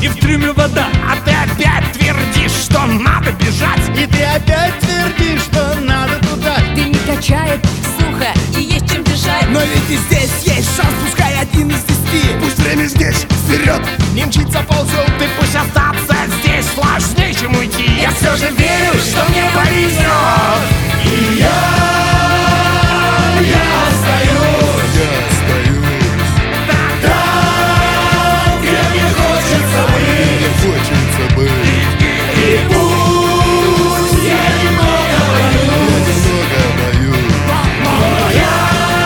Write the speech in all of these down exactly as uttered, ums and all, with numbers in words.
и в трюме вода. А ты опять твердишь, что надо бежать. И ты опять твердишь, что надо туда. Ты не качает, сухо и есть чем дышать. Но ведь и здесь есть шанс, пускай один из десяти. Пусть время здесь, вперед, не мчится ползет. Ты пусть остаться здесь сложнее, чем уйти. Я все же верю, что мне повезет. И я, я остаюсь. Я остаюсь. Там, где мне хочется быть. Мне хочется быть. И пусть я немного боюсь. Я немного боюсь. Но я,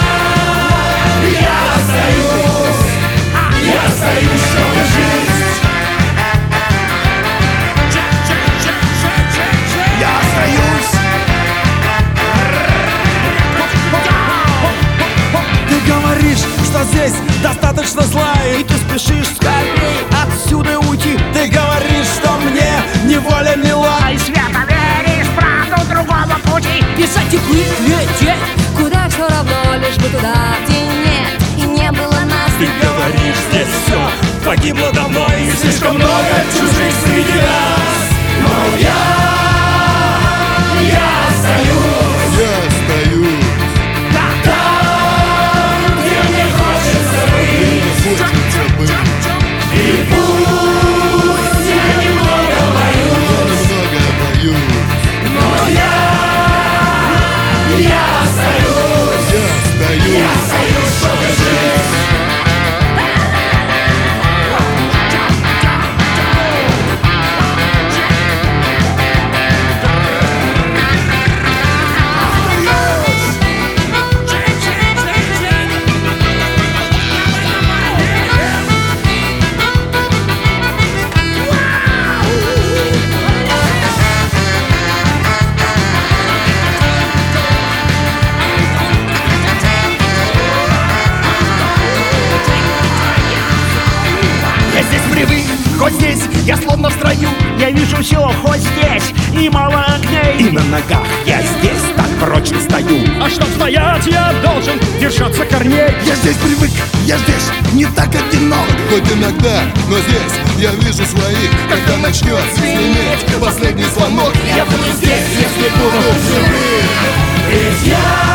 я остаюсь. Я остаюсь, чтобы жить. Я остаюсь. Ты говоришь, что здесь достаточно зла, и ты спешишь скорей отсюда уйти. Ты говоришь, что мне неволя мила, И свято веришь в правду другого пути. Бежать и плыть, лететь, куда все равно, лишь бы туда, где нет и не было нас. ты говоришь, здесь все погибло давно, и слишком много чужих среди нас. Но я, я остаюсь. Я остаюсь. Там, где мне хочется быть. Мне хочется быть. И пусть я немного боюсь. Я немного боюсь. Но я, я остаюсь. Я остаюсь. Я остаюсь, чтобы жить. Я здесь привык, хоть здесь я словно в строю. Я вижу все, хоть здесь и мало огней. И на ногах я здесь так прочно стою. А чтоб стоять, я должен держаться корней. Я здесь привык, я здесь не так одинок. Хоть иногда, но здесь я вижу своих. Когда начнет звенеть последний звонок, Я буду здесь, если буду живым. Ведь я